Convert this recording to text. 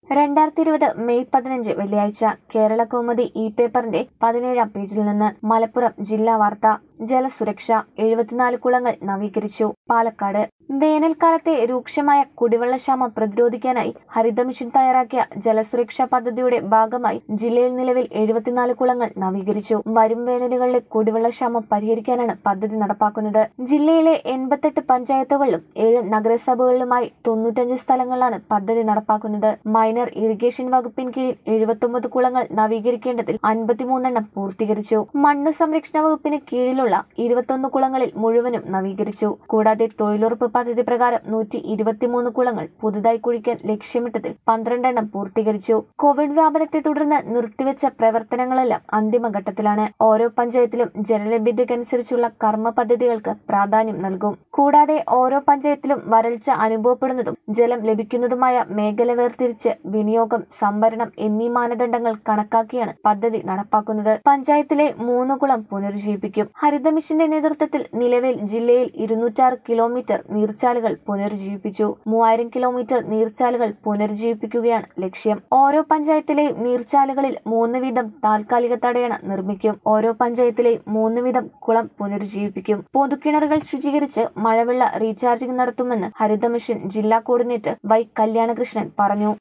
2020 May 15 വെള്ളിയാഴ്ച കേരളകൗമുദി പേപ്പറിന്റെ 17-ാം പേജിൽ നിന്ന് മലപ്പുറം ജില്ലാ വാർത്ത. ജലസുരക്ഷ 74 കുളങ്ങൾ നവീകരിച്ചു. പാലക്കാട് വേനൽക്കാലത്തെ രൂക്ഷമായ കുടിവെള്ളക്ഷാമം പ്രതിരോധിക്കാനായി ഹരിതമിഷൻ തയ്യാറാക്കിയ ജലസുരക്ഷാ പദ്ധതിയുടെ ഭാഗമായി ജില്ലയിൽ നിലവിൽ 74 കുളങ്ങൾ നവീകരിച്ചു. വരും വേനലുകളിലെ കുടിവെള്ളക്ഷാമം പരിഹരിക്കാനാണ് പദ്ധതി നടപ്പാക്കുന്നത്. ജില്ലയിലെ 88 പഞ്ചായത്തുകളിലും 7 നഗരസഭകളിലുമായി 95 സ്ഥലങ്ങളിലാണ് പദ്ധതി നടപ്പാക്കുന്നത്. മൈനർ ഇറിഗേഷൻ വകുപ്പിൻ കീഴിൽ 79 കുളങ്ങൾ നവീകരിക്കേണ്ടതിൽ 53 പൂർത്തീകരിച്ചു. മണ്ണ് സംരക്ഷണ വകുപ്പിന് കീഴിലുള്ള 21 കുളങ്ങളിൽ മുഴുവനും നവീകരിച്ചു. കൂടാതെ തൊഴിലുറപ്പ് പദ്ധതി പ്രകാരം 123 കുളങ്ങൾ പുതുതായി കുഴിക്കാൻ ലക്ഷ്യമിട്ടതിൽ 12 പൂർത്തീകരിച്ചു. കോവിഡ് വ്യാപനത്തെ തുടർന്ന് നിർത്തിവെച്ച പ്രവർത്തനങ്ങളെല്ലാം അന്തിമഘട്ടത്തിലാണ്. ഓരോ പഞ്ചായത്തിലും ജലലഭ്യതയ്ക്കനുസരിച്ചുള്ള കർമ്മ പദ്ധതികൾക്ക് പ്രാധാന്യം നൽകും. കൂടാതെ ഓരോ പഞ്ചായത്തിലും വരൾച്ച അനുഭവപ്പെടുന്നതും ജലം ലഭിക്കുന്നതുമായ മേഖല വേർതിരിച്ച് വിനിയോഗം, സംഭരണം എന്നീ മാനദണ്ഡങ്ങൾ കണക്കാക്കിയാണ് പദ്ധതി നടപ്പാക്കുന്നത്. പഞ്ചായത്തിലെ 3 കുളം പുനരുജ്ജീവിപ്പിക്കും. ഹരിതമിഷന്റെ നേതൃത്വത്തിൽ നിലവിൽ ജില്ലയിൽ 206 കിലോമീറ്റർ നീർച്ചാലുകൾ പുനരുജ്ജീവിപ്പിച്ചു. 3000 കിലോമീറ്റർ നീർച്ചാലുകൾ പുനരുജ്ജീവിപ്പിക്കുകയാണ് ലക്ഷ്യം. ഓരോ പഞ്ചായത്തിലെയും നീർച്ചാലുകളിൽ 3 വീതം താൽക്കാലിക തടയണ നിർമ്മിക്കും. ഓരോ പഞ്ചായത്തിലെയും 3 വീതം കുളം പുനരുജ്ജീവിപ്പിക്കും. പൊതുകിണറുകൾ ശുചീകരിച്ച് മഴവെള്ള റീചാർജിംഗ് നടത്തുമെന്ന് ഹരിതമിഷൻ ജില്ലാ കോർഡിനേറ്റർ വൈ കല്യാണകൃഷ്ണൻ പറഞ്ഞു.